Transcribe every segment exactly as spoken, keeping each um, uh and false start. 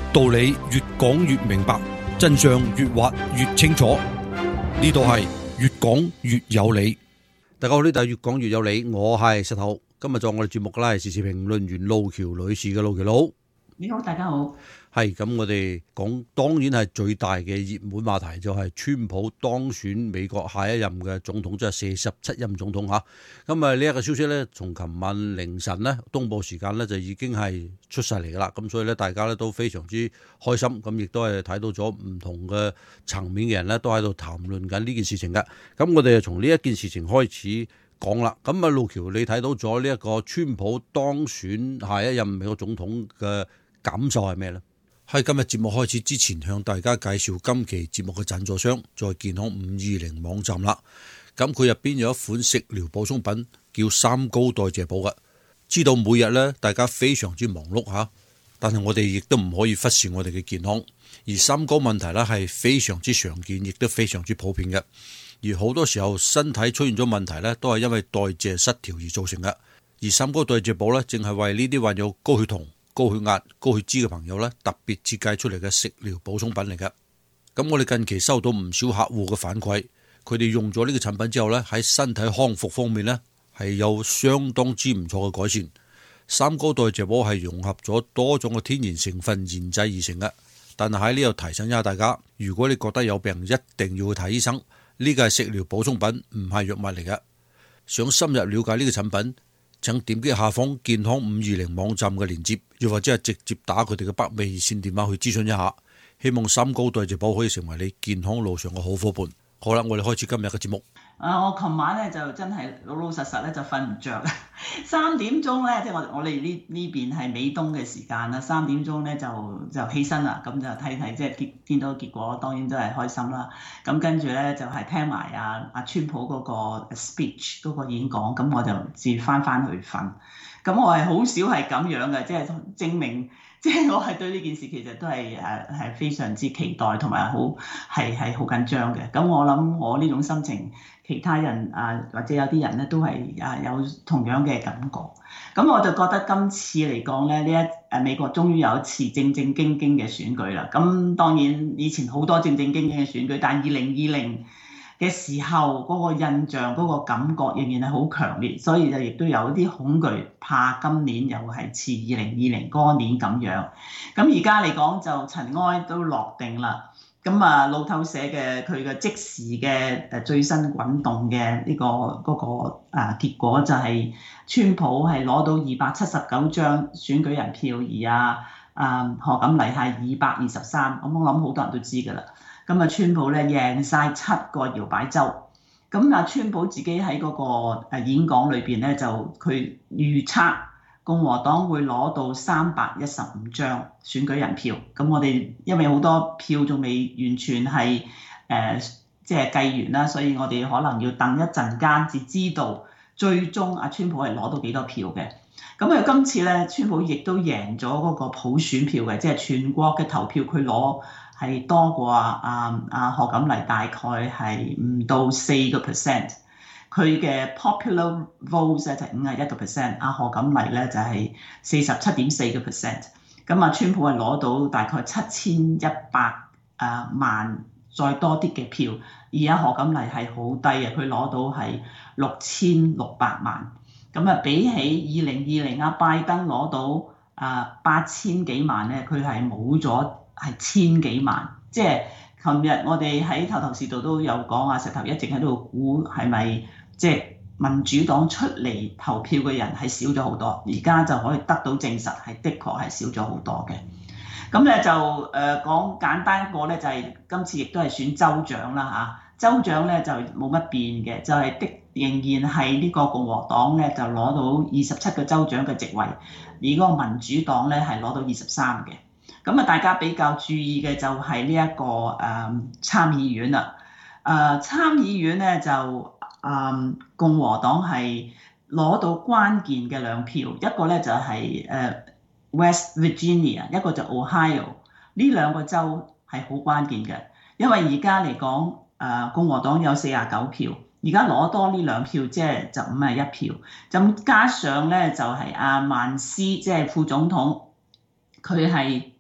道理越講越明白，真相越挖越清楚。呢度係越講越有理。大家好，呢度係越講越有理，我係石頭。今日做我哋節目嘅啦係時事評論員路橋女士嘅。路橋佬， 你好，大家好。 係咁，我哋講當然係最大嘅熱門話題就係川普當選美國下一任嘅總統，即係四十七任總統嚇。咁啊呢一個消息咧，從琴晚凌晨咧東部時間咧就已經係出晒嚟噶啦。咁所以咧大家咧都非常之開心，咁亦都係睇到咗唔同嘅層面嘅人咧都喺度談論緊呢件事情嘅。咁我哋就從呢一件事情開始講啦。咁啊路橋，你睇到咗呢一個川普當選下一任美國總統嘅感受係咩咧？喺今日節目開始之前，向大家介紹今期節目嘅贊助商，在健康五二零網站啦。咁佢入邊有一款食療補充品叫三高代謝補嘅。知道每日咧大家非常之忙碌吓，但係我哋亦都唔可以忽視我哋嘅健康。而三高問題咧係非常之常見，亦都非常之普遍嘅。而好多時候身體出現咗問題咧，都係因為代謝失調而造成嘅。而三高代謝補咧，正係為呢啲患有高血糖、高血壓、高血脂嘅朋友咧，特別設計出嚟嘅食療補充品嚟嘅。咁我哋近期收到唔少客戶嘅反饋，佢哋用咗呢個產品之後咧，喺身體康復方面咧係有相當之唔錯嘅改善。三高代謝補係融合咗多種嘅天然成分研製而成嘅。但係喺呢度提醒一下大家，如果你覺得有病，一定要去睇醫生。呢個係食療補充品，唔係藥物嚟嘅。想深入了解呢個產品，請點擊下方健康五二零網站嘅連結，又或者係直接打佢哋嘅北美熱線電話去諮詢一下。希望三高代謝補可以成為你健康路上嘅好夥伴。好啦，我哋開始今日嘅節目。 啊，我琴晚咧就真係老老實實咧就瞓唔着。三點鐘咧，即係我我哋呢呢邊係美東嘅時間啦。三點鐘咧就就起身啦，咁就睇睇即係見見到結果，當然都係開心啦。咁跟住咧就係、是、聽埋阿阿川普嗰個 speech 嗰個演講，咁我就自翻翻去瞓。咁我係好少係咁樣嘅，即係證明。即係我係對呢件事其實都係誒係非常之期待，同埋好係係好緊張嘅。咁我諗我呢種心情，其他人啊或者有啲人咧都係啊有同樣嘅感覺。咁我就覺得今次嚟講咧，呢一誒美國終於有一次正正經經嘅選舉啦。咁當然以前好多正正經經嘅選舉，但係二零二零嘅時候嗰個印象嗰個感覺仍然係好強烈，所以就亦都有啲恐懼，怕今年又係似二零二零嗰年咁樣。咁而家嚟講就塵埃都落定啦。咁啊路透社嘅佢嘅即時嘅誒最新滾動嘅呢個嗰個啊結果就係川普係攞到二百七十九張選舉人票，而啊啊賀錦麗係二百二十三。咁我諗好多人都知㗎啦。咁啊，川普咧贏晒七個搖擺州。咁啊，川普自己喺嗰個誒演講裏邊咧，就佢預測共和黨會攞到三百一十五張選舉人票。咁我哋因為好多票仲未完全係誒即係計完啦，所以我哋可能要等一陣間至知道最終阿川普係攞到幾多票嘅。咁啊，今次咧，川普亦都贏咗嗰個普選票嘅，即係全國嘅投票佢攞。係多過啊啊賀錦麗大概係唔到四個 percent， 佢嘅 popular vote 咧就係五十一個 percent， 阿賀錦麗咧就係四十七點四個 percent。咁啊，川普係攞到大概七千一百啊萬再多啲嘅票，而阿賀錦麗係好低啊，佢攞到係六千六百萬。咁啊，比起二零二零阿拜登攞到啊八千幾萬咧，佢係冇咗。係千幾萬，即係琴日我哋喺頭頭是道都有講啊，石頭一直喺度估係咪即係民主黨出嚟投票嘅人係少咗好多，而家就可以得到證實係的確係少咗好多嘅。咁咧就誒、呃、講簡單一個咧，就係、是、今次亦都係選州長啦嚇，州長咧就冇乜變嘅，就係、是、的仍然係呢個共和黨咧就攞到二十七個州長嘅席位，而嗰個民主黨咧係攞到二十三嘅。咁啊，大家比較注意嘅就係呢一個誒、嗯、參議院啦。誒、呃、參議院咧就誒、嗯、共和黨係攞到關鍵嘅兩票，一個咧就係、是、誒、呃、West Virginia， 一個就 Ohio。呢兩個州係好關鍵嘅，因為而家嚟講誒共和黨有四十九票，而家攞多呢兩票，即係就五十一票。咁加上咧就係阿曼斯，即係副總統，佢係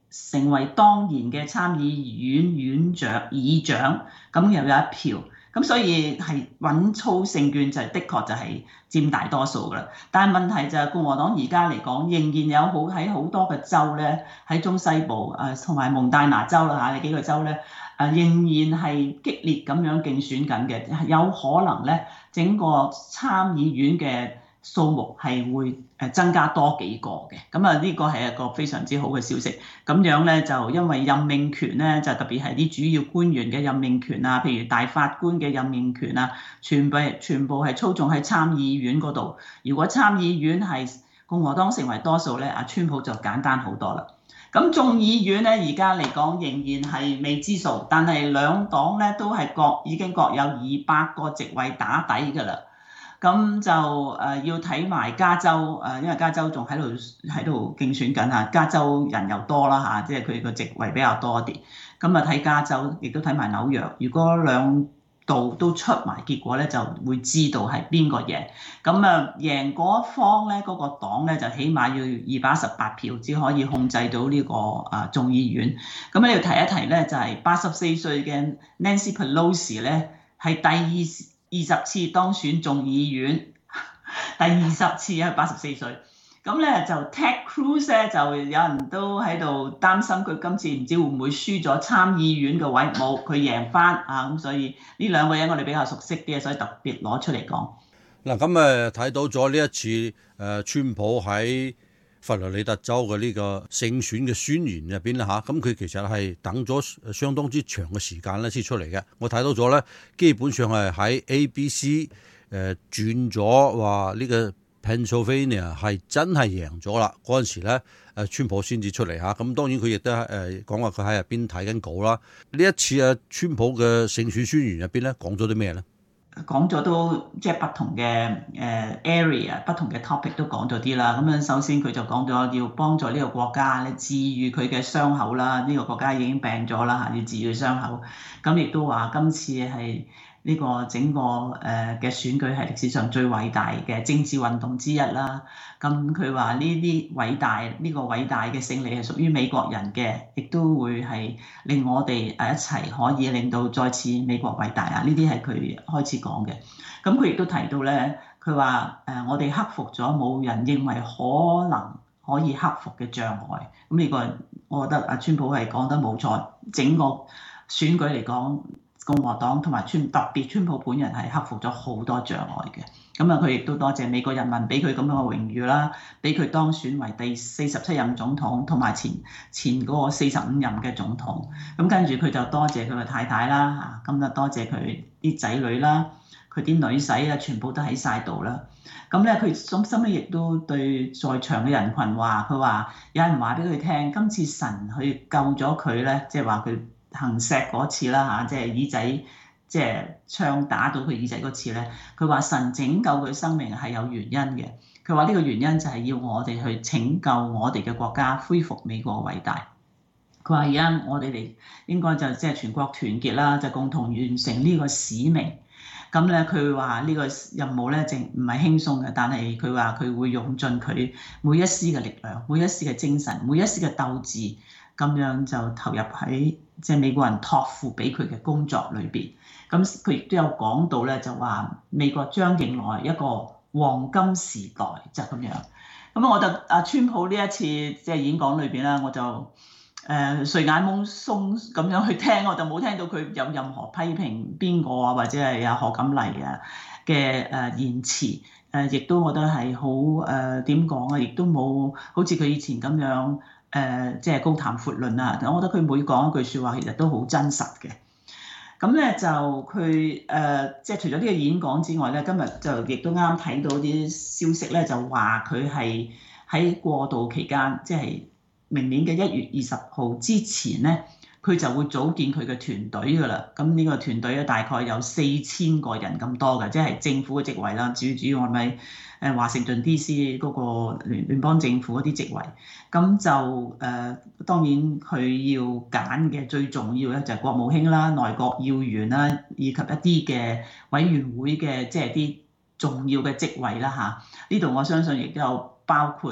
成為當然嘅參議院院長議長，咁又有一票，咁所以係穩操勝券就係的確就係佔大多數㗎啦。但係問題就係共和黨而家嚟講，仍然有好喺好多嘅州咧，喺中西部誒同埋蒙大拿州啦嚇，呢幾個州咧誒仍然係激烈咁樣競選緊嘅，有可能咧整個參議院嘅數目係會誒增加多幾個嘅，咁啊呢個係一個非常之好嘅消息。咁樣咧就因為任命權咧，就特別係啲主要官員嘅任命權啊，譬如大法官嘅任命權啊，全部全部係操縱喺參議院嗰度。如果參議院係共和黨成為多數咧，阿川普就簡單好多啦。咁眾議院咧而家嚟講仍然係未知數，但係兩黨咧都係各已經各有二百個席位打底㗎啦。咁就誒、呃、要睇埋加州誒、呃，因為加州仲喺度喺度競選緊嚇，加州人又多啦嚇，即係佢個席位比較多啲。咁啊睇加州，亦都睇埋紐約。如果兩度都出埋結果咧，就會知道係邊個贏。咁啊贏嗰一方咧，嗰、那個黨咧就起碼要二百一十八票，只可以控制到呢、這個啊眾議院。咁呢度提一提咧，就係八十四歲嘅 Nancy Pelosi 咧，係第二。二十次當選眾議院，第二十次啊，八十四歲。咁咧就 Ted Cruz 咧，就有人都喺度擔心佢今次唔知會唔會輸咗參議院嘅位，冇佢贏翻啊！咁所以呢兩個人我哋比較熟悉啲，所以特別攞出嚟講。 嗱，咁誒睇到咗呢一次誒、呃、川普喺佛羅里達州嘅呢個勝選嘅宣言入邊啦嚇，咁佢其實係等咗相當之長嘅時間咧先出嚟嘅。我睇到咗咧，基本上係喺 A B C 誒、呃、轉咗話呢個 Pennsylvania 係真係贏咗啦。嗰陣時咧誒川普先至出嚟嚇，咁當然佢亦都誒講話佢喺入邊睇緊稿啦。呢一次啊川普嘅勝選宣言入邊咧講咗啲咩咧？ 講咗都即係不同嘅誒 area，不同嘅 topic 都講咗啲啦。咁樣首先佢就講咗要幫助呢個國家咧治癒佢嘅傷口啦。呢個國家已經病咗啦嚇，要治癒傷口。咁亦都話今次係呢個整個誒嘅選舉係歷史上最偉大嘅政治運動之一啦。咁佢話呢啲偉大呢個偉大嘅勝利係屬於美國人嘅，亦都會係令我哋誒一齊可以令到再次美國偉大啊！呢啲係佢開始講嘅。咁佢亦都提到咧，佢話誒我哋克服咗冇人認為可能可以克服嘅障礙。咁呢個我覺得阿川普係講得冇錯，整個選舉嚟講，共和黨同埋川特別川普本人係克服咗好多障礙嘅。咁啊，佢亦都多謝美國人民俾佢咁樣嘅榮譽啦，俾佢當選為第四十七任總統，同埋前前嗰個四十五任嘅總統。咁跟住佢就多謝佢嘅太太啦，嚇，咁就多謝佢啲仔女啦，佢啲女婿啊，全部都喺晒度啦。咁咧，佢心心咧亦都對在場嘅人群話，佢話有人話俾佢聽，今次神去救咗佢咧，即係話佢行石嗰次啦嚇，即係耳仔。即係槍打到佢耳仔嗰次咧，佢話神拯救佢生命係有原因嘅。佢話呢個原因就係要我哋去拯救我哋嘅國家，恢復美國偉大。佢話而家我哋哋應該就即係全國團結啦，就共同完成呢個使命。咁咧，佢話呢個任務咧，淨唔係輕鬆嘅，但係佢話佢會用盡佢每一絲嘅力量、每一絲嘅精神、每一絲嘅鬥志，咁樣就投入喺即係美國人託付俾佢嘅工作裏邊。咁佢亦都有講到咧，就話美國將迎來一個黃金時代，就咁樣。咁我覺得阿川普呢一次即係演講裏邊啦，我就誒、呃、睡眼惺忪咁樣去聽，我就冇聽到佢有任何批評邊個啊，或者係阿賀錦麗啊嘅誒言辭。誒、呃、亦都我覺得係好誒點講啊，亦都冇好似佢以前咁樣誒即係高談闊論啊。我覺得佢每講一句説話，其實都好真實嘅。咁咧就佢誒即係除咗呢個演講之外咧，今日就亦都啱睇到啲消息咧，就話佢係喺過渡期間，即係明年嘅一月二十號之前咧，佢就會組建佢嘅團隊㗎啦。咁呢個團隊咧大概有四千個人咁多嘅，即係政府嘅職位啦，主要主要係咪誒華盛頓 D C 嗰個聯聯邦政府嗰啲職位？咁就誒、呃、當然佢要揀嘅最重要咧就係國務卿啦、內閣要員啦，以及一啲嘅委員會嘅即係啲重要嘅職位啦嚇。呢度我相信亦都有包括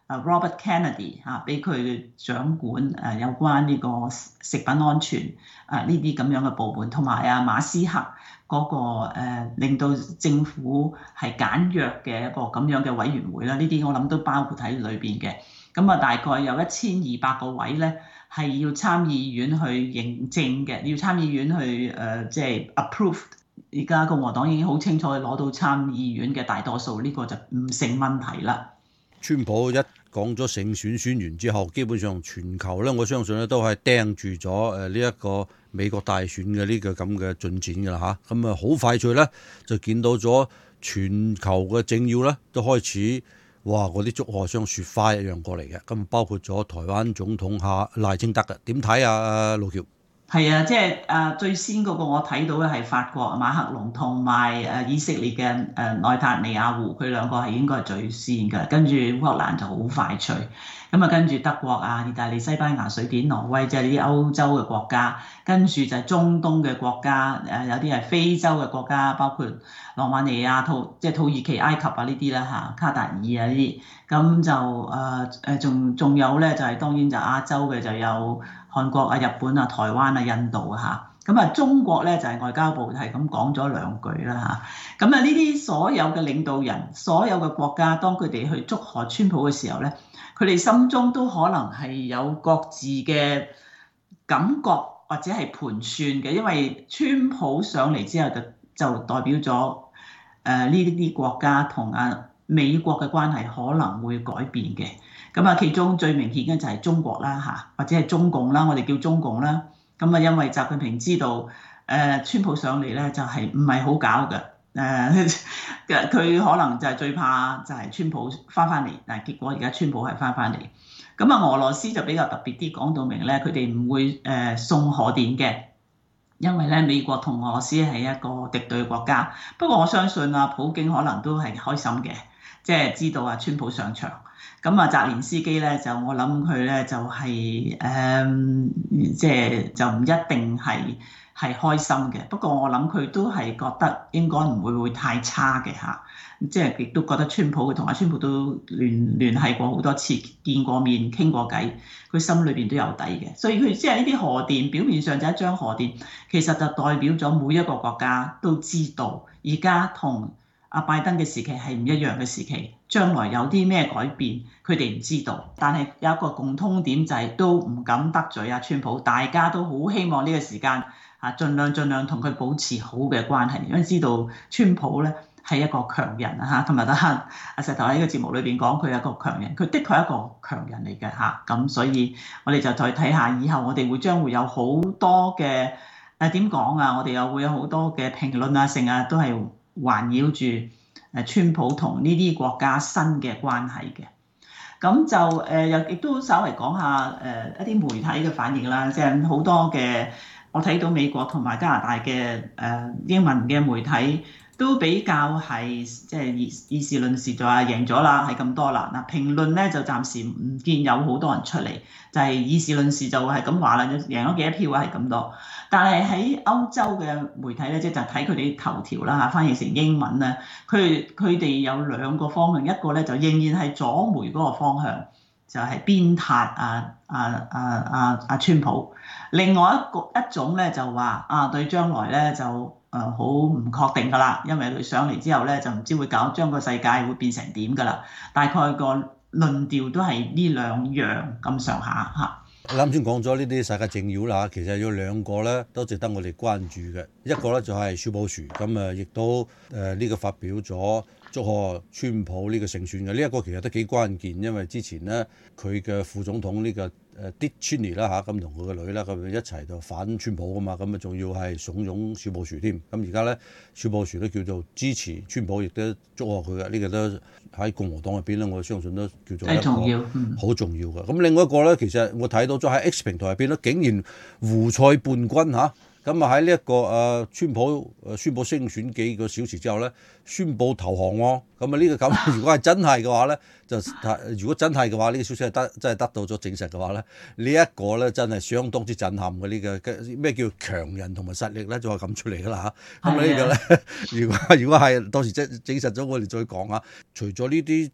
啊 Robert Kennedy 嚇，俾佢掌管誒有關呢個食品安全啊呢啲咁樣嘅部門，同埋啊馬斯克嗰個誒令到政府係簡約嘅一個咁樣嘅委員會啦，呢啲我諗都包括喺裏邊嘅。咁啊，大概有一千二百個位咧，係要參議院去認證嘅，要參議院去誒即係 approve。而家共和黨已經好清楚攞到參議院嘅大多數，呢個就唔成問題啦。 川普一講咗勝選宣言之後，基本上全球咧，我相信咧都係盯住咗誒呢一個美國大選嘅呢個咁嘅進展㗎啦嚇。咁啊好快脆咧就見到咗全球嘅政要咧都開始哇嗰啲祝賀像雪花一樣過嚟嘅。咁包括咗台灣總統下賴清德嘅，點睇啊？路橋？ 係啊，即係誒最先嗰個我睇到嘅係法國馬克龍同埋誒以色列嘅誒內塔尼亞胡，佢兩個係應該係最先嘅，跟住烏克蘭就好快脆，咁啊跟住德國啊、意大利、西班牙、瑞典、挪威，即係呢啲歐洲嘅國家，跟住就係中東嘅國家，誒有啲係非洲嘅國家，包括羅馬尼亞、土即係土耳其、埃及啊呢啲啦嚇，卡達爾啊呢啲，咁就誒誒仲仲有咧就係、是、當然就亞洲嘅就有韓國啊、日本啊、台灣啊、印度啊嚇，咁啊中國咧就係、是、外交部係咁講咗兩句啦嚇，咁啊呢啲所有嘅領導人、所有嘅國家，當佢哋去祝賀川普嘅時候咧，佢哋心中都可能係有各自嘅感覺或者係盤算嘅，因為川普上嚟之後就就代表咗誒呢啲國家同啊美國嘅關係可能會改變嘅。咁啊，其中最明顯嘅就係中國啦嚇，或者係中共啦，我哋叫中共啦。咁啊，因為習近平知道誒川普上嚟咧就係唔係好搞嘅，誒佢可能就係最怕就係川普翻返嚟，但係結果而家川普係翻返嚟。咁啊，俄羅斯就比較特別啲，講到明咧，佢哋唔會誒送賀電嘅，因為咧美國同俄羅斯係一個敵對國家。不過我相信啊，普京可能都係開心嘅，即係知道啊川普上場。咁啊，澤連斯基咧就我諗佢咧就係、是、誒、嗯，即係就唔一定係係開心嘅。不過我諗佢都係覺得應該唔會會太差嘅嚇，即係亦都覺得川普佢同阿川普都聯聯繫過好多次，見過面傾過偈，佢心裏邊都有底嘅。所以佢即係呢啲賀電，表面上就一張賀電，其實就代表咗每一個國家都知道而家同阿拜登嘅時期係唔一樣嘅時期，將來有啲咩改變，佢哋唔知道。但係有一個共通點就係都唔敢得罪阿川普，大家都好希望呢個時間啊，盡量盡量同佢保持好嘅關係，因為知道川普咧係一個強人啊嚇。同埋得阿石頭喺呢個節目裏邊講佢係一個強人，佢的確係一個強人嚟嘅嚇。咁所以我哋就再睇下以後我哋會將會有好多嘅誒點講啊，我哋又會有好多嘅評論啊，成日都係環繞住誒川普同呢啲國家新嘅關係嘅。咁就誒又亦都稍微講下誒一啲媒體嘅反應啦，即係好多嘅我睇到美國同埋加拿大嘅誒英文嘅媒體都比較係即係以以事論事，就話贏咗啦，係咁多啦。嗱評論咧就暫時唔見有好多人出嚟，就係以事論事就係咁話啦，贏咗幾多票啊係咁多。但係喺歐洲嘅媒體咧，即係就睇佢哋頭條啦嚇，翻譯成英文咧，佢佢哋有兩個方向，一個咧就仍然係左媒嗰個方向，就係鞭撻啊啊啊啊啊川普。另外一個一種咧就話啊對將來咧就誒好唔確定㗎啦，因為佢上嚟之後咧就唔知會搞將個世界會變成點㗎啦。大概個論調都係呢兩樣咁上下嚇。 啱先講咗呢啲世界政要啦，其實有兩個咧都值得我哋關注嘅。一個咧就係蕭布殊，咁啊亦都誒呢、呃這個發表咗祝賀川普呢個勝選嘅。呢、這、一個其實都幾關鍵，因為之前咧佢嘅副總統呢、這個誒 Dick Cheney 啦嚇，咁同佢個女啦咁一齊就反川普啊嘛，咁啊仲要係慫恿蕭布殊添。咁而家咧蕭布殊都叫做支持川普，亦都祝賀佢嘅。呢、這個都喺共和黨入邊咧，我相信都叫做一個好重要嘅。咁、嗯、另外一個咧，其實我睇到咗喺 X 平台入邊咧，竟然胡塞叛軍嚇。咁啊喺呢一個誒川普誒宣佈勝選幾個小時之後咧，宣佈投降喎。咁啊呢個咁，如果係真係嘅話咧，就如果真係嘅話，呢、呢個消息係得真係得到咗證實嘅話咧，呢、呢、一個咧真係相當之震撼嘅。呢、呢個咩叫強人同埋實力咧，就係咁出嚟㗎啦嚇。咁呢個咧，如果如果係到時證證實咗，我哋再講啊。除咗呢啲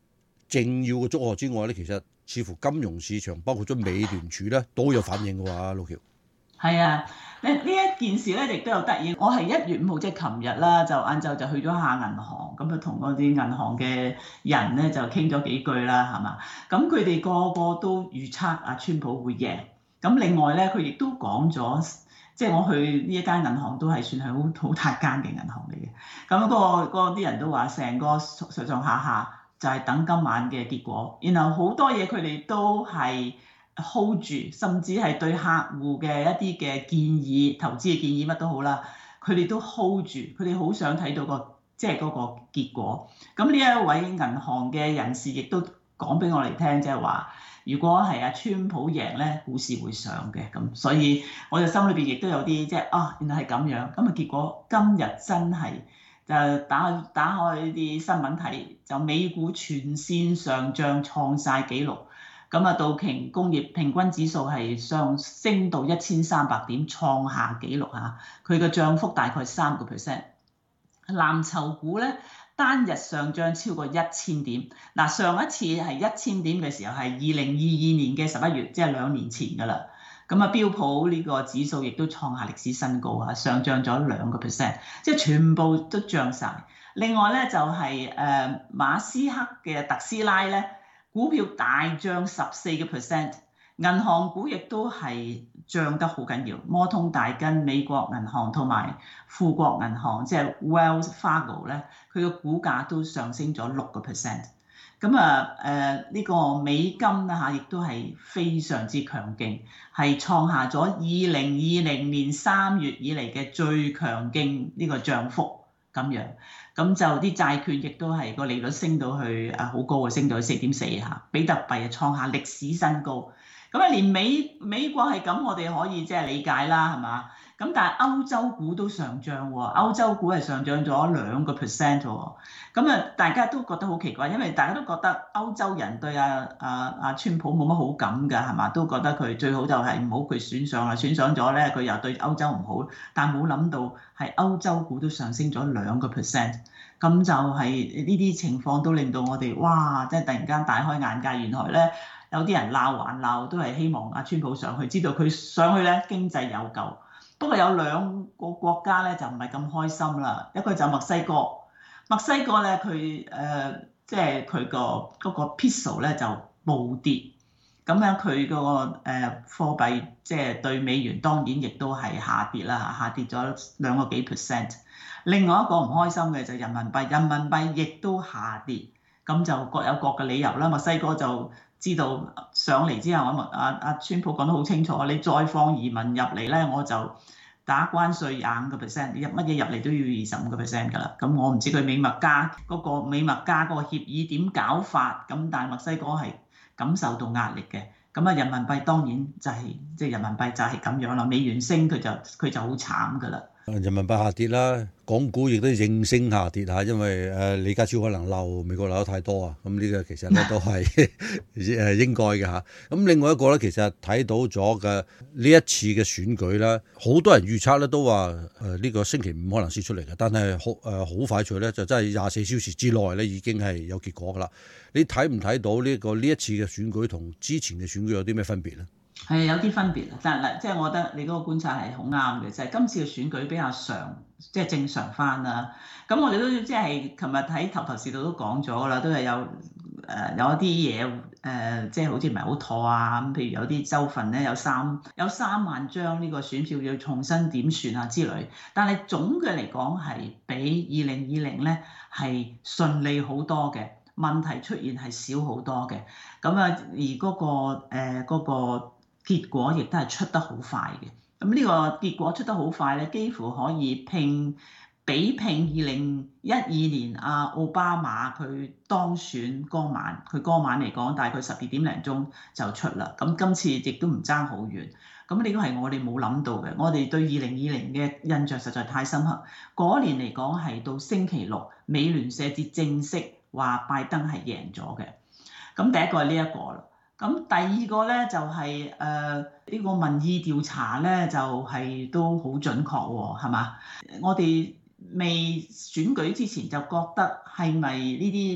政要嘅祝賀之外咧，其實似乎金融市場包括咗美聯儲咧都有反應嘅話，陸橋。 係啊，呢呢一件事咧亦都有得意。我係一月五號即係琴日啦，就晏晝就去咗下銀行，咁就同嗰啲銀行嘅人咧就傾咗幾句啦，係嘛？咁佢哋個個都預測阿川普會贏。咁另外咧，佢亦都講咗，即係我去呢一間銀行都係算係好好大間嘅銀行嚟嘅。咁嗰個嗰啲人都話，成個上上下下就係等今晚嘅結果。然後好多嘢佢哋都係hold 住，甚至係對客戶嘅一啲嘅建議、投資嘅建議乜都好啦，佢哋都 hold 住，佢哋好想睇到個即係嗰個結果。咁呢一位銀行嘅人士亦都講俾我哋聽，即係話如果係阿川普贏咧，股市會上嘅。咁所以我哋心裏邊亦都有啲即係啊，原來係咁樣。咁啊結果今日真係就打打開啲新聞睇，就美股全線上漲，創晒紀錄。咁啊，道瓊工業平均指數係上升到一千三百點，創下紀錄嚇。佢嘅漲幅大概三個 percent。藍籌股咧單日上漲超過一千點。嗱，上一次係一千點嘅時候係二零二二年嘅十一月，即係兩年前㗎啦。咁啊，標普呢個指數亦都創下歷史新高啊，上漲咗兩個 percent，即係全部都漲晒。另外咧就係、是、誒、呃、馬斯克嘅特斯拉咧。股票大漲十四個 percent， 銀行股亦都係漲得好緊要。摩通大根、美國銀行同埋富國銀行，即係 Wells Fargo 咧，佢個股價都上升咗六個 percent。咁啊誒呢個美金啊嚇，亦都係非常之強勁，係創下咗二零二零年三月以嚟嘅最強勁呢個漲幅。咁樣，咁就啲債券亦都係個利率升到去啊好高啊，升到去四點四嚇，比特幣啊創下歷史新高。咁啊，連美美國係咁，我哋可以即係理解啦，係嘛？咁但係歐洲股都上漲喎，歐洲股係上漲咗兩個 percent 喎。咁啊，大家都覺得好奇怪，因為大家都覺得歐洲人對阿阿阿川普冇乜好感㗎，係嘛？都覺得佢最好就係唔好佢選上啦，選上咗咧佢又對歐洲唔好。但冇諗到係歐洲股都上升咗兩個 percent，咁就係呢啲情況都令到我哋哇！即係突然間大開眼界，原來咧有啲人鬧還鬧，都係希望阿川普上去，知道佢上去咧經濟有救。不過有兩個國家咧就唔係咁開心啦，一個就墨西哥，墨西哥咧佢誒即係佢個嗰個 peso 咧就暴跌，咁樣佢個誒貨幣即係對美元當然亦都係下跌啦，下跌咗兩個幾 percent。另外一個唔開心嘅就係人民幣，人民幣亦都下跌，咁就各有各嘅理由啦。墨西哥就知道上嚟之後，阿阿阿川普講得好清楚，你再放移民入嚟咧，我就打關稅廿五個 percent， 入乜嘢入嚟都要二十五個 percent 㗎啦。咁我唔知佢美墨加嗰個美墨加嗰個協議點搞法，咁但係墨西哥係感受到壓力嘅。咁啊，人民幣當然就係即係人民幣就係咁樣啦。美元升佢就佢就好慘㗎啦。 人民幣下跌啦，港股亦都應聲下跌嚇，因為誒李家超可能鬧美國鬧得太多啊，咁呢個其實咧都係誒應該嘅嚇。咁另外一個咧，其實睇到咗嘅呢一次嘅選舉咧，好多人預測咧都話誒呢個星期五可能先出嚟嘅，但係好誒好快脆咧，就真係廿四小時之內咧已經係有結果㗎啦。你睇唔睇到呢個呢一次嘅選舉同之前嘅選舉有啲咩分別咧？ 係有啲分別，但係即係我覺得你嗰個觀察係好啱嘅，就係、是、今次嘅選舉比較常即係、就是、正常翻啦。咁我哋都即係琴日喺頭頭是道都講咗啦，都係有誒、呃、有一啲嘢誒，即係好似唔係好妥啊。咁譬如有啲州份咧有三有三萬張呢個選票要重新點算啊之類，但係總嘅嚟講係比二零二零咧係順利好多嘅，問題出現係少好多嘅。咁啊而嗰、那個誒嗰、呃那個結果亦都係出得好快嘅，咁呢個結果出得好快咧，幾乎可以拼比拼二零一二年阿奧巴馬佢當選嗰晚，佢嗰晚嚟講大概十二點零鐘就出啦。咁今次亦都唔爭好遠，咁呢個係我哋冇諗到嘅。我哋對二零二零嘅印象實在太深刻。嗰年嚟講係到星期六，美聯社至正式話拜登係贏咗嘅。咁第一個係呢一個啦。咁第二個咧就係誒呢個民意調查咧就係、是、都好準確喎，係嘛？我哋未選舉之前就覺得係咪呢啲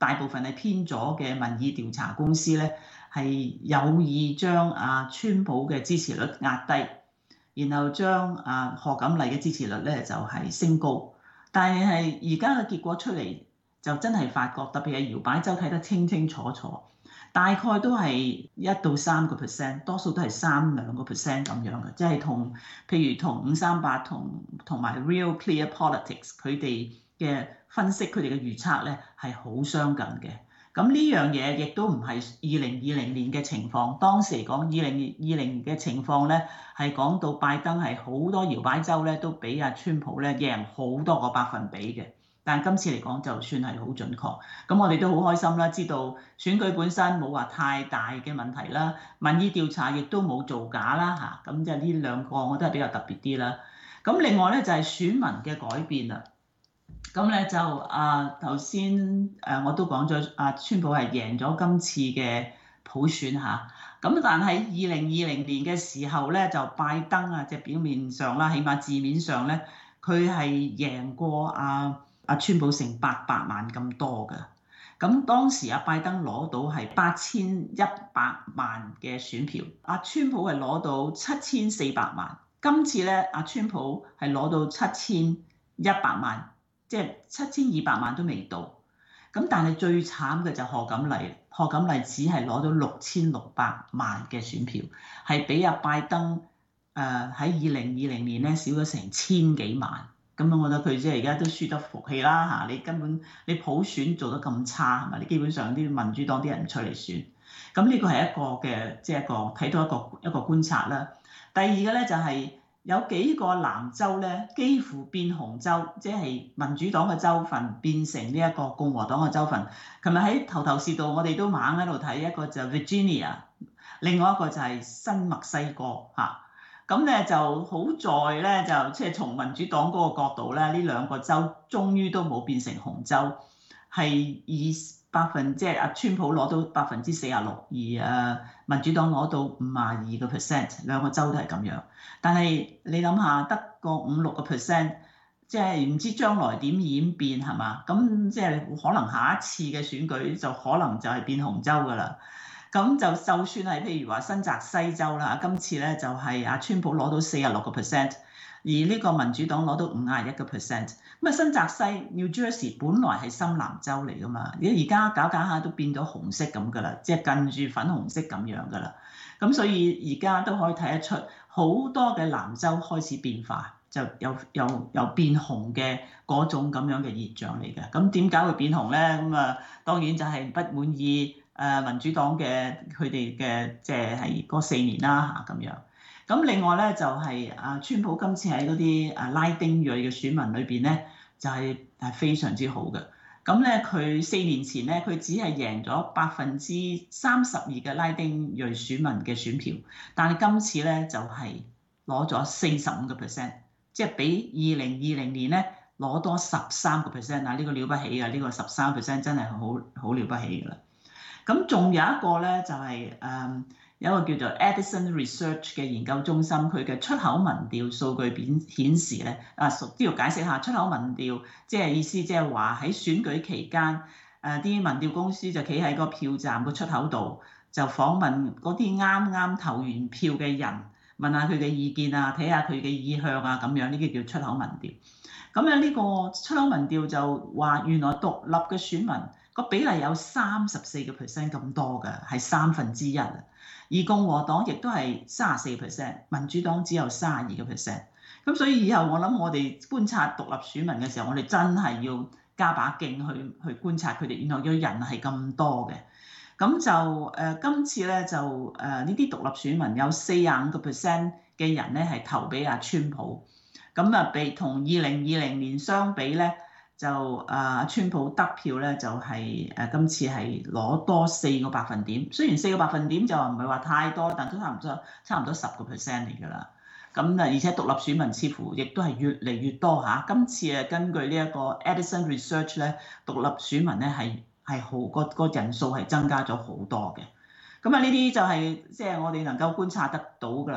大部分係偏左嘅民意調查公司咧，係有意將啊川普嘅支持率壓低，然後將啊賀錦麗嘅支持率咧就係升高。但係係而家嘅結果出嚟就真係發覺，特別係搖擺州睇得清清楚楚，大概都係一到三個 percent，多數都係三兩個 percent 咁樣嘅，即係同譬如同五三八同同埋 Real Clear Politics 佢哋嘅分析，佢哋嘅預測咧係好相近嘅。咁呢樣嘢亦都唔係二零二零年嘅情況，當時嚟講二零二零年嘅情況咧係講到拜登係好多搖擺州咧都比阿川普咧贏好多個百分比嘅。但今次嚟講就算係好準確，咁我哋都好開心啦，知道選舉本身冇話太大嘅問題啦，民意調查亦都冇造假啦嚇，咁即係呢兩個我都係比較特別啲啦。咁另外咧就係選民嘅改變啦，咁咧就啊頭先誒我都講咗，啊川普係贏咗今次嘅普選嚇，咁但係二零二零年嘅時候咧就拜登啊，即係表面上啦，起碼字面上咧佢係贏過啊。阿川普成八百萬咁多㗎，咁當時阿拜登攞到係八千一百萬嘅選票，阿川普係攞到七千四百萬。今次咧，阿川普係攞到七千一百萬，即係七千二百萬都未到。咁但係最慘嘅就賀錦麗，賀錦麗只係攞到六千六百萬嘅選票，係比阿拜登誒喺二零二零年咧少咗成千幾萬。咁我覺得佢即係而家都輸得服氣啦嚇！你根本你普選做得咁差係咪？你基本上啲民主黨啲人唔出嚟選，咁呢個係一個嘅即係一個睇到一個一個觀察啦。第二個咧就係有幾個南州咧幾乎變紅州，即係民主黨嘅州份變成呢一個共和黨嘅州份。琴日喺頭頭是道我哋都猛喺度睇，一個就 Virginia， 另外一個就係新墨西哥嚇。咁咧就好在咧，就即係從民主黨嗰個角度咧，呢兩個州終於都冇變成紅州，係以百分即係阿川普攞到百分之四十六，而誒民主黨攞到五十二個 percent， 兩個州都係咁樣。但係你諗下，得個五六個 percent，即係唔知將來點演變係嘛？咁即係可能下一次嘅選舉就可能就係變紅州㗎啦。咁就就算係譬如話新澤西州啦，今次咧就係阿川普攞到四十六個 percent，而呢個民主黨攞到五十一個 percent。咁啊新澤西 New Jersey 本來係深藍州嚟噶嘛，而而家搞搞下都變咗紅色咁噶啦，即係近住粉紅色咁樣噶啦。咁所以而家都可以睇得出好多嘅南州開始變化，就有有有變紅嘅嗰種咁樣嘅現象嚟嘅。咁點解會變紅咧？咁啊當然就係不滿意。誒民主黨嘅佢哋嘅即係係嗰四年啦嚇咁樣，咁另外咧就係啊川普今次喺嗰啲啊拉丁裔嘅選民裏邊咧就係係非常之好嘅，咁咧佢四年前咧佢只係贏咗百分之三十二嘅拉丁裔選民嘅選票，但係今次咧就係攞咗四十五個 percent，即係比二零二零年咧攞多十三個 percent 啊！呢個了不起啊！呢個十三 percent 真係好好了不起㗎啦〜咁仲有一個咧，就係、是、誒、嗯、有一個叫做 Edison Research 嘅研究中心，佢嘅出口民調數據顯顯示咧，啊，都要解釋下出口民調，即係意思即係話喺選舉期間，誒啲民調公司就企喺個票站個出口度，就訪問嗰啲啱啱投完票嘅人，問下佢嘅意見啊，睇下佢嘅意向啊，咁樣呢啲叫出口民調。咁樣呢個出口民調就話，原來獨立嘅選民個比例有三十四個 percent 咁多㗎，係三分之一啊。而共和黨亦都係三十四 percent， 民主黨只有三十二個 percent。咁所以以後我諗我哋觀察獨立選民嘅時候，我哋真係要加把勁去去觀察佢哋，原來嘅人係咁多嘅。咁就誒、呃、今次咧就誒呢啲獨立選民有四十五個 percent 嘅人咧係投俾阿川普。咁啊，比同二零二零年相比咧，就啊川普得票咧就係、是、誒今次係攞多四個百分點。雖然四個百分點就唔係話太多，但都差唔多差唔多十個 percent 嚟㗎啦。咁啊，而且獨立選民似乎亦都係越嚟越多嚇。今次誒根據呢一個 Edison Research 咧，獨立選民咧係係好個個人數係增加咗好多嘅。咁啊，呢啲就係即係我哋能夠觀察得到㗎啦。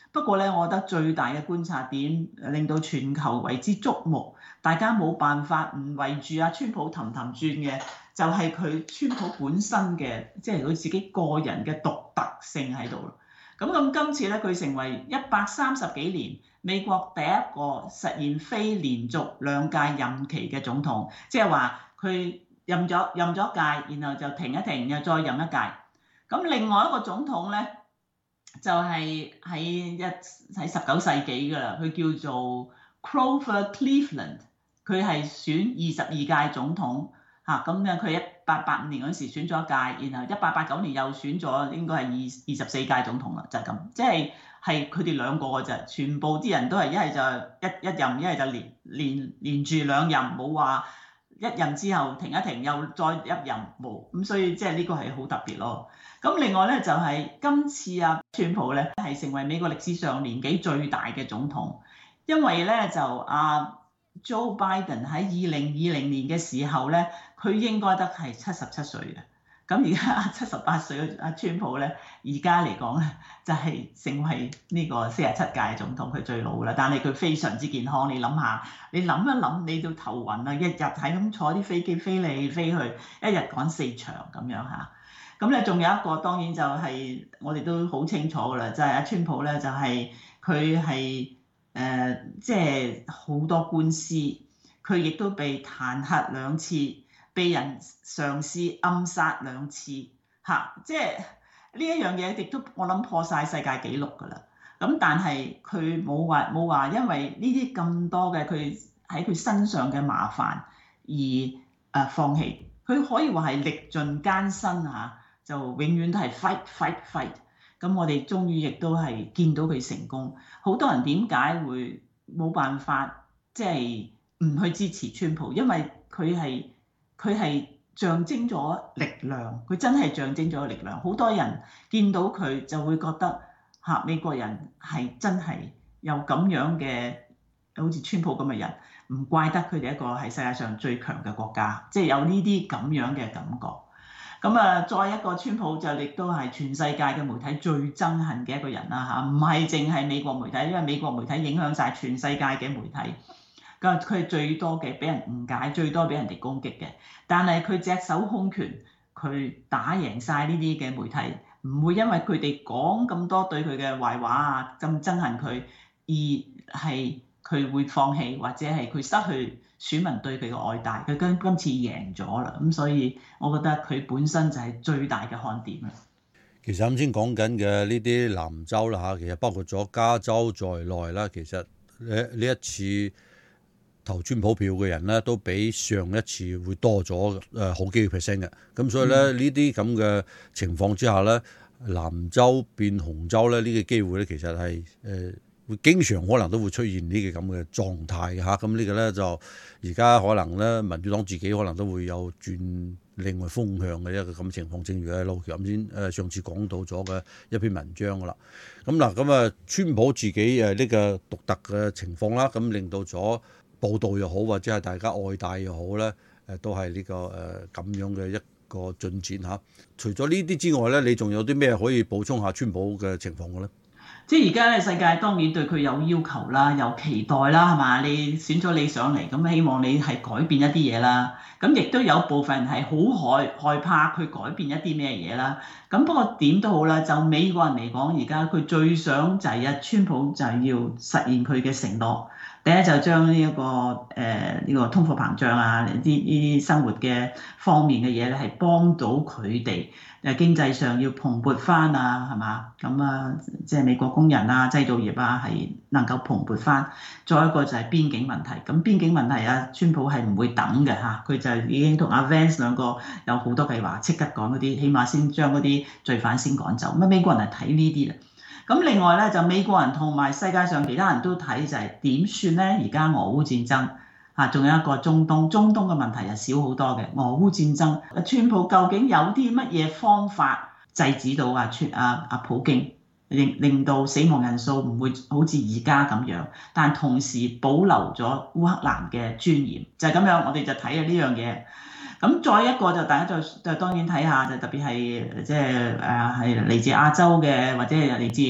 不過咧，我覺得最大嘅觀察點令到全球為之矚目，大家冇辦法唔圍住阿川普氹氹轉嘅，就係佢川普本身嘅，即係佢自己個人嘅獨特性喺度咯。咁咁今次咧，佢成為一百三十幾年美國第一個實現非連續兩屆任期嘅總統，即係話佢任咗任咗一屆，然後就停一停，又再任一屆。咁另外一個總統咧，就係喺一喺十九世紀㗎啦，佢叫做 Grover Cleveland， 佢係選二十二屆總統嚇，咁樣佢一八八五年嗰時選咗一屆，然後一八八九年又選咗，應該係二二十四屆總統啦，就係咁，即係係佢哋兩個㗎啫，全部啲人都係一係就一一任，一係就連連連住兩任，冇話一任之後停一停又再一任冇，咁所以即係呢個係好特別咯。咁另外咧就係、是、今次啊，川普咧係成為美國歷史上年紀最大嘅總統，因為咧就啊 Joe Biden 喺二零二零年嘅時候咧，佢應該得係七十七歲嘅，咁而家七十八歲嘅阿川普咧，而家嚟講咧就係、是、成為呢個四十七屆總統，佢最老啦，但係佢非常之健康，你諗下，你諗一諗你都頭暈啊，一日係咁坐啲飛機飛嚟飛去，一日趕四場咁樣嚇。咁咧仲有一個當然就係我哋都好清楚㗎啦，就係、是、阿川普咧就係佢係誒即係好多官司，佢亦都被彈劾兩次，被人嘗試暗殺兩次嚇，即係呢一樣嘢亦都我諗破晒世界紀錄㗎啦。咁但係佢冇話冇話因為呢啲咁多嘅佢喺佢身上嘅麻煩而誒放棄，佢可以話係歷盡艱辛嚇。就永遠都係 fight fight fight， 咁我哋終於亦都係見到佢成功。好多人點解會冇辦法即係唔去支持川普？因為佢係佢係象徵咗力量，佢真係象徵咗力量。好多人見到佢就會覺得嚇美國人係真係有咁樣嘅，好似川普咁嘅人，唔怪得佢哋一個係世界上最強嘅國家，即係有呢啲咁樣嘅感覺。咁啊，再一個川普就亦都係全世界嘅媒體最憎恨嘅一個人啦嚇，唔係淨係美國媒體，因為美國媒體影響晒全世界嘅媒體，咁佢係最多嘅俾人誤解，最多俾人哋攻擊嘅。但係佢隻手空拳，佢打贏晒呢啲嘅媒體，唔會因為佢哋講咁多對佢嘅壞話啊，咁憎恨佢，而係佢會放棄或者係佢失去選民對佢嘅愛戴，佢今今次贏咗啦，咁所以我覺得佢本身就係最大嘅看點啦。 其實啱先講緊嘅呢啲南州啦嚇，其實包括咗加州在內啦，其實呢呢一次投川普票嘅人咧，都比上一次會多咗誒好幾個 percent 嘅，咁所以咧呢啲咁嘅情況之下咧，南州變紅州咧呢個機會咧，其實係誒。呃會經常可能都會出現呢個咁嘅狀態嚇，咁呢個咧就而家可能咧民主黨自己可能都會有轉另外風向嘅一個咁情況，正如阿路橋咁先誒上次講到咗嘅一篇文章噶啦。咁嗱咁啊，川普自己誒呢個獨特嘅情況啦，咁令到咗報道又好或者係大家愛戴又好咧，誒都係呢、這個誒咁、呃、樣嘅一個進展嚇。除咗呢啲之外咧，你仲有啲咩可以補充下川普嘅情況嘅咧？ 即係而家咧，世界當然對佢有要求啦，有期待啦，係嘛？你選咗你上嚟，咁希望你係改變一啲嘢啦。咁亦都有部分人係好害害怕佢改變一啲咩嘢啦。咁不過點都好啦，就美國人嚟講，而家佢最想就係啊，川普就係要實現佢嘅承諾。第一就將呢一個誒呢、呃這個通貨膨脹啊，呢啲呢啲生活嘅方面嘅嘢咧，係幫到佢哋誒經濟上要蓬勃翻啊，係嘛？咁啊，即係美國工人啊、製造業啊，係能夠蓬勃翻。再一個就係邊境問題，咁邊境問題啊，川普係唔會等嘅嚇，佢就已經同阿 Vance 兩個有好多計劃，即刻講嗰啲，起碼先將嗰啲罪犯先趕走。咁美國人係睇呢啲啦。咁另外咧，就美國人同埋世界上其他人都睇就係點算咧？而家俄烏戰爭嚇，仲有一個中東，中東嘅問題就少好多嘅。俄烏戰爭，川普究竟有啲乜嘢方法制止到啊？川啊啊普京，令令到死亡人數唔會好似而家咁樣，但同時保留咗烏克蘭嘅尊嚴，就係咁樣。我哋就睇下呢樣嘢。咁再一個就大家就就當然睇下，就特別係即係誒係嚟自亞洲嘅，或者係嚟自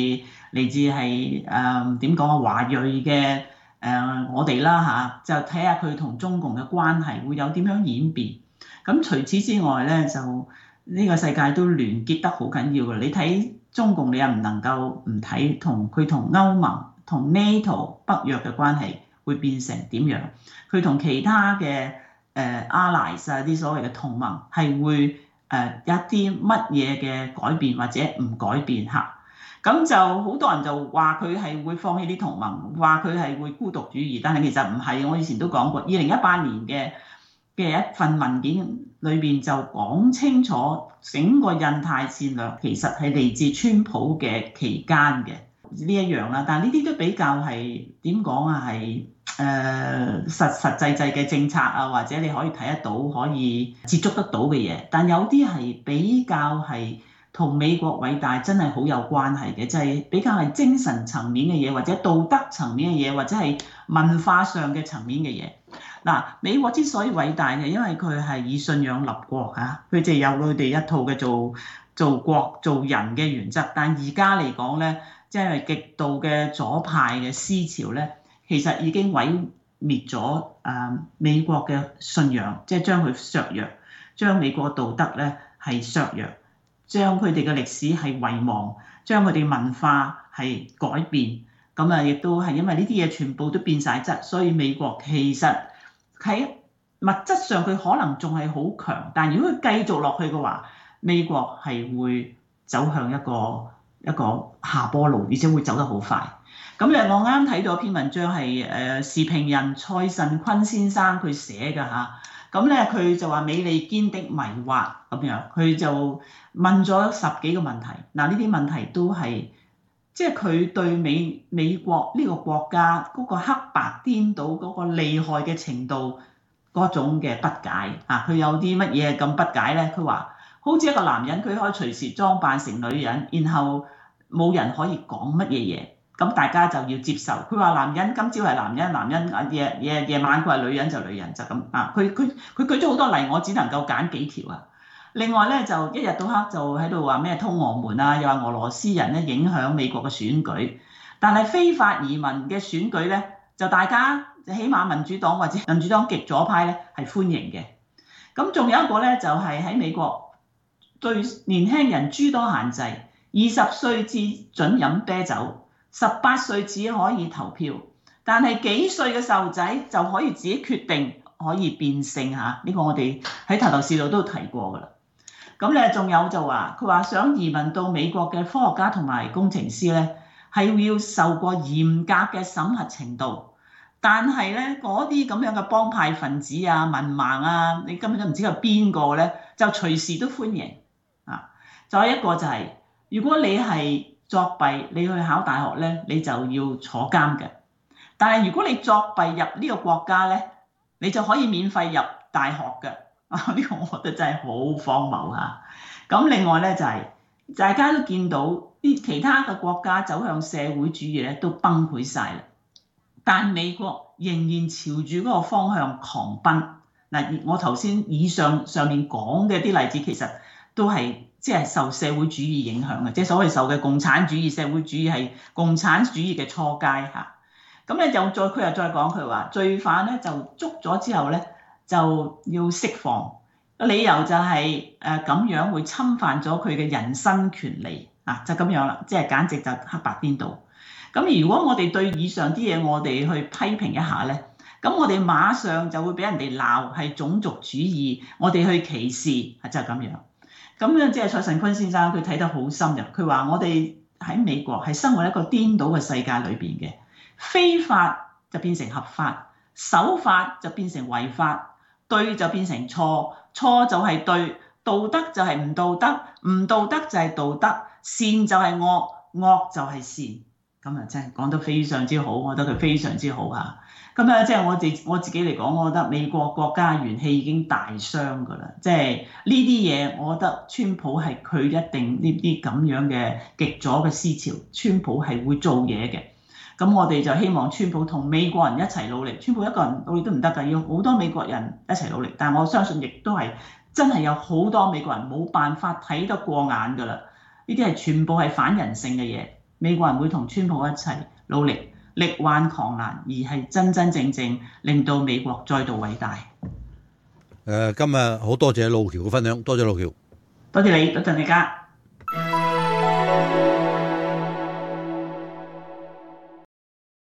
嚟自係誒點講啊華裔嘅誒、呃、我哋啦嚇，就睇下佢同中共嘅關係會有點樣演變。咁除此之外咧，就呢、這個世界都聯結得好緊要嘅。你睇中共，你又唔能夠唔睇同佢同歐盟、同 NATO 北約嘅關係會變成點樣？佢同其他嘅誒 allies 啊啲所謂嘅同盟係會誒、呃、一啲乜嘢嘅改變或者唔改變嚇？咁就好多人就話佢係會放棄啲同盟，話佢係會孤獨主義，但係其實唔係。我以前都講過，二零一八年嘅嘅一份文件裏邊就講清楚，整個印太戰略其實係嚟自川普嘅期間嘅呢一樣啦。但係呢啲都比較係點講啊？係誒實實際際嘅政策啊，或者你可以睇得到、可以接觸得到嘅嘢。但有啲係比較係同美國偉大真係好有關係嘅，就係比較係精神層面嘅嘢，或者道德層面嘅嘢，或者係文化上嘅層面嘅嘢。嗱，美國之所以偉大嘅，因為佢係以信仰立國嚇，佢就有佢哋一套嘅做做國做人嘅原則。但而家嚟講咧，即係極度嘅左派嘅思潮咧，其實已經毀滅咗誒美國嘅信仰，即係將佢削弱，將美國道德咧係削弱，將佢哋嘅歷史係遺忘，將佢哋文化係改變。咁啊，亦都係因為呢啲嘢全部都變晒質，所以美國其實喺物質上佢可能仲係好強，但如果佢繼續落去嘅話，美國係會走向一個一個下坡路，而且會走得好快。咁咧，我啱睇到篇文章係誒時評人蔡慎坤先生佢寫嘅嚇，咁咧佢就話美利堅的迷惑咁樣，佢就問咗十幾個問題。嗱，呢啲問題都係即係佢對美美國呢個國家嗰個黑白顛倒嗰個厲害嘅程度嗰種嘅不解啊！佢有啲乜嘢咁不解咧？佢話好似一個男人，佢可以隨時裝扮成女人，然後冇人可以講乜嘢嘢，咁大家就要接受。佢話男人今朝係男人，男人啊夜夜夜晚佢係女人就女人就咁啊！佢佢佢舉咗好多例，我只能夠揀幾條啊！另外咧就一日到黑就喺度話咩通俄門啊，又話俄羅斯人咧影響美國嘅選舉，但係非法移民嘅選舉咧就大家起碼民主黨或者民主黨極左派咧係歡迎嘅。咁仲有一個咧就係喺美國對年輕人諸多限制，二十歲至準飲啤酒，十八歲只可以投票，但係幾歲嘅細路仔就可以自己決定可以變性嚇，呢個我哋喺頭頭是道都提過㗎啦。咁咧，仲有就話，佢話想移民到美國嘅科學家同埋工程師咧，係要受過嚴格嘅審核程度。但係咧，嗰啲咁樣嘅幫派分子啊、文盲啊，你根本都唔知係邊個咧，就隨時都歡迎啊。再一個就係、是，如果你係作弊，你去考大學咧，你就要坐監嘅。但係如果你作弊入呢個國家咧，你就可以免費入大學嘅。啊！呢個我覺得真係好荒謬嚇。咁另外咧就係、是、大家都見到啲其他嘅國家走向社會主義咧都崩潰晒啦，但美國仍然朝住嗰個方向狂奔。嗱，我頭先以上上面講嘅啲例子其實都係即係受社會主義影響嘅，即係所謂受嘅共產主義、社會主義係共產主義嘅初階嚇。咁咧就再佢又再講佢話罪犯咧就捉咗之後咧，就要釋放，個理由就係誒咁樣會侵犯咗佢嘅人身權利啊，就咁樣啦，即係簡直就黑白顛倒。咁如果我哋對以上啲嘢我哋去批評一下咧，咁我哋馬上就會俾人哋鬧係種族主義，我哋去歧視啊，就係咁樣。咁樣即係蔡慎坤先生佢睇得好深入，佢話我哋喺美國係生活喺一個顛倒嘅世界裏邊嘅，非法就變成合法，守法就變成違法。對就變成錯，錯就係對，道德就係唔道德，唔道德就係道德，善就係惡，惡就係善。咁啊真係講得非常之好，我覺得佢非常之好嚇。咁啊即係我自我自己嚟講，我覺得美國國家元氣已經大傷㗎啦。即係呢啲嘢，我覺得川普係佢一定呢啲咁樣嘅極左嘅思潮，川普係會做嘢嘅。咁我哋就希望川普同美國人一齊努力，川普一個人努力都唔得㗎，要好多美國人一齊努力。但我相信亦都係真係有好多美國人冇辦法睇得過眼㗎啦，呢啲係全部係反人性嘅嘢。 美國人會同川普一齊努力，力挽狂瀾，而係真真正正令到美國再度偉大。 誒，今日好多謝路橋嘅分享，多謝路橋， 多謝你，多謝大家。